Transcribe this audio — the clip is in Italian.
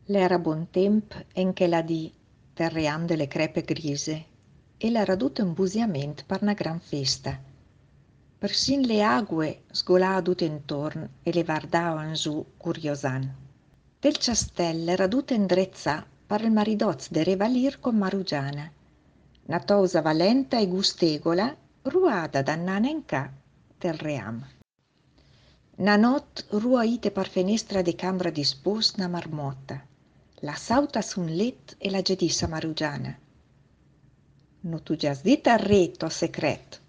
L'era bon temp en che la di terrean de le crepe grise e l'era dut imbusiament per una gran festa. Persin le ague sgoladut intorn e le vardavan su curiosan. Del castell era dut indrezzà per il maridoz de revalir con Marugiana. Una tosa valenta e gustegola, ruada da nana in ca del ream. Na not rua ite par fenestra de cambra dispos na marmotta. La sauta sun let e la gedissa Marugiana. Nu tu già dit a retto secret,